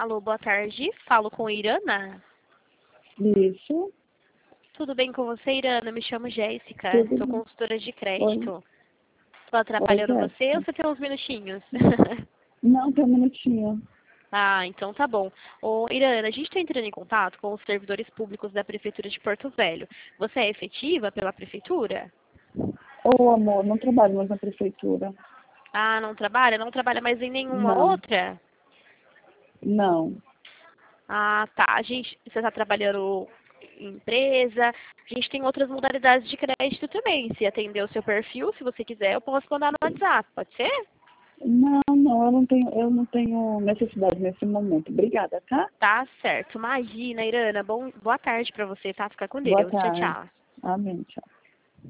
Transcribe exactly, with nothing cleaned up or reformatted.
Alô, boa tarde. Falo com Irana. Isso. Tudo bem com você, Irana? Me chamo Jéssica. Tudo Sou bem. consultora de Oi. crédito. Estou Oi, atrapalhando você ou Jéssica. você tem uns minutinhos? Não, tem um minutinho. Ah, então tá bom. Ô, Irana, a gente está entrando em contato com os servidores públicos da Prefeitura de Porto Velho. Você é efetiva pela Prefeitura? Ô, amor, não trabalho mais na prefeitura. Ah, não trabalha? Não trabalha mais em nenhuma Não, outra? não. Ah, tá. A gente, você está trabalhando em empresa. A gente tem outras modalidades de crédito também. Se atender o seu perfil, se você quiser, eu posso mandar no WhatsApp. Pode ser? Não, não, eu não tenho, eu não tenho necessidade nesse momento. Obrigada, tá? Tá certo. Imagina, Irana. Bom, boa tarde pra você, tá? Fica com Boa Deus. Tchau, tarde. tchau. Amém, tchau.